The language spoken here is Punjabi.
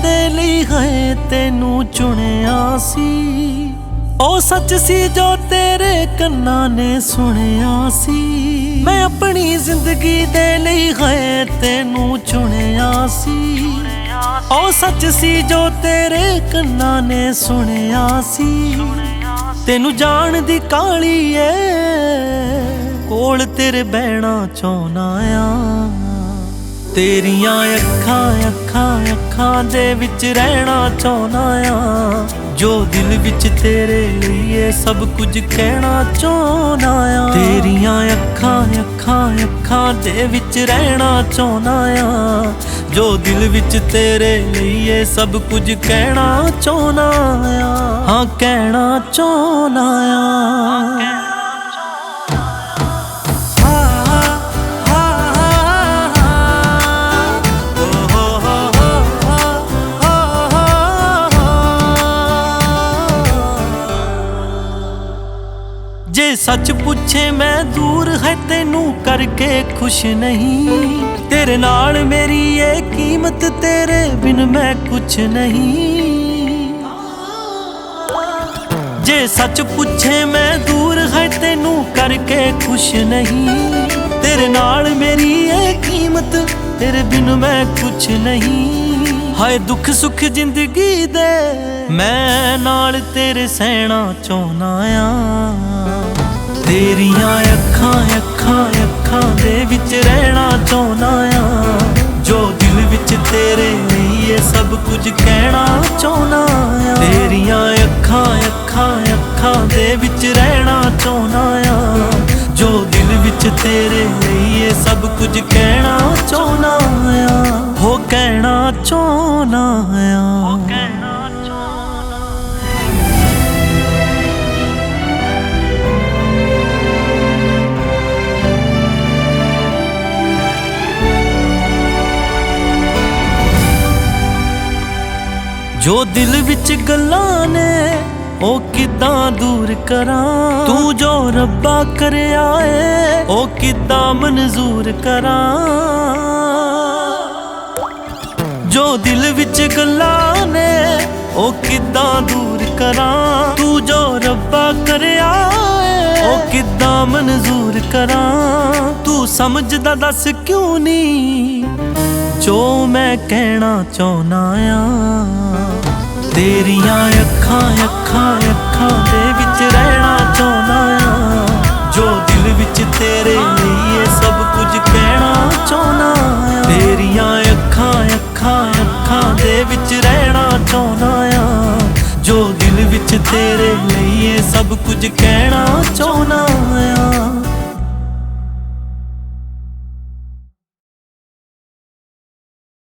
ਦੇ ਲਈ ਹੈ ਤੈਨੂੰ ਚੁਣਿਆ ਸੀ। ਉਹ ਸੱਚ ਸੀ ਜੋ ਤੇਰੇ ਕੰਨਾਂ ਨੇ ਸੁਣਿਆ ਸੀ। ਮੈਂ ਆਪਣੀ ਜ਼ਿੰਦਗੀ ਦੇ ਲਈ ਹੈ ਤੈਨੂੰ ਚੁਣਿਆ ਸੀ। ਉਹ ਸੱਚ ਸੀ ਜੋ ਤੇਰੇ ਕੰਨਾਂ ਨੇ ਸੁਣਿਆ ਸੀ। ਤੈਨੂੰ ਜਾਣ ਦੀ ਕਾਹਲੀ ਏ, ਕੋਲ ਤੇਰੇ ਬਹਿਣਾ ਚਾਹੁੰਦਾ ਆ। ਤੇਰੀਆਂ ਅੱਖਾਂ ਦੇ ਵਿੱਚ ਰਹਿਣਾ ਚਾਹੁੰਦਾ ਆ। ਜੋ ਦਿਲ ਵਿੱਚ ਤੇਰੇ ਲਈ ਇਹ ਸਭ ਕੁਝ ਕਹਿਣਾ ਚਾਹੁੰਦਾ ਆ। ਤੇਰੀਆਂ ਅੱਖਾਂ ਦੇ ਵਿੱਚ ਰਹਿਣਾ ਚਾਹੁੰਦਾ ਆ। ਜੋ ਦਿਲ ਵਿੱਚ ਤੇਰੇ ਲਈ ਇਹ ਸਭ ਕੁਝ ਕਹਿਣਾ ਚਾਹੁੰਦਾ ਆ। ਹਾਂ ਕਹਿਣਾ ਚਾਹੁੰਦਾ ਆ। ਜੇ ਸੱਚ ਪੁੱਛੇ ਮੈਂ ਦੂਰ ਹੈ ਤੈਨੂੰ ਕਰਕੇ ਖੁਸ਼ ਨਹੀਂ। ਤੇਰੇ ਨਾਲ ਮੇਰੀ ਇਹ ਕੀਮਤ, ਤੇਰੇ ਬਿਨ ਮੈਂ ਕੁਛ ਨਹੀਂ। ਜੇ ਸੱਚ ਪੁੱਛੇ ਮੈਂ ਦੂਰ ਹੈ ਤੈਨੂੰ ਕਰਕੇ ਖੁਸ਼ ਨਹੀਂ। ਤੇਰੇ ਨਾਲ ਮੇਰੀ ਇਹ ਕੀਮਤ, ਤੇਰੇ ਬਿਨ ਮੈਂ ਕੁਛ ਨਹੀਂ। ਹਾਏ ਦੁੱਖ ਸੁੱਖ ਜ਼ਿੰਦਗੀ ਦੇ ਮੈਂ ਨਾਲ ਤੇਰੇ ਸਹਿਣਾ ਚਾਹੁੰਦਾ ਆ। ਤੇਰੀਆਂ ਅੱਖਾਂ ਦੇ ਵਿੱਚ ਰਹਿਣਾ ਚਾਹੁੰਦਾ ਆ। ਜੋ ਦਿਲ ਵਿੱਚ ਤੇਰੇ ਲਈ ਇਹ ਸਭ ਕੁਝ ਕਹਿਣਾ ਚਾਹੁੰਦਾ ਆ। ਤੇਰੀਆਂ ਅੱਖਾਂ ਦੇ ਵਿੱਚ ਰਹਿਣਾ ਚਾਹੁੰਦਾ ਆ। ਜੋ ਦਿਲ ਵਿੱਚ ਤੇਰੇ ਲਈ ਇਹ ਸਭ ਕੁਝ ਕਹਿਣਾ ਚਾਹੁੰਦਾ ਆ। ਹੋ ਕਹਿਣਾ ਚਾਹੁੰਦਾ ਆ। ਜੋ ਦਿਲ ਵਿੱਚ ਗੱਲਾਂ ਨੇ ਉਹ ਕਿੱਦਾਂ ਦੂਰ ਕਰਾਂ। ਤੂੰ ਜੋ ਰੱਬਾ ਕਰਿਆ ਏ ਉਹ ਕਿੱਦਾਂ ਮਨਜ਼ੂਰ ਕਰਾਂ। ਜੋ ਦਿਲ ਵਿੱਚ ਗੱਲਾਂ ਨੇ ਉਹ ਕਿੱਦਾਂ ਦੂਰ ਕਰਾਂ। ਤੂੰ ਜੋ ਰੱਬਾ ਕਰਿਆ ਏ ਉਹ ਕਿੱਦਾਂ ਮਨਜ਼ੂਰ ਕਰਾਂ। ਤੂੰ ਸਮਝਦਾ ਦੱਸ ਕਿਉਂ ਨਹੀਂ ਜੋ ਮੈਂ ਕਹਿਣਾ ਚਾਹੁੰਦਾ ਆ। ਤੇਰੀਆਂ ਅੱਖਾਂ ਦੇ ਵਿੱਚ ਰਹਿਣਾ ਚਾਹੁੰਦਾ ਆ। ਜੋ ਦਿਲ ਵਿੱਚ ਤੇਰੇ ਲਈ ਇਹ ਸਭ ਕੁਝ ਕਹਿਣਾ ਚਾਹੁੰਦਾ ਆ। ਤੇਰੀਆਂ ਅੱਖਾਂ ਦੇ ਵਿੱਚ ਰਹਿਣਾ ਚਾਹੁੰਦਾ ਆ। ਜੋ ਦਿਲ ਵਿੱਚ ਤੇਰੇ ਲਈ ਇਹ ਸਭ ਕੁਝ ਕਹਿਣਾ ਚਾਹੁੰਦਾ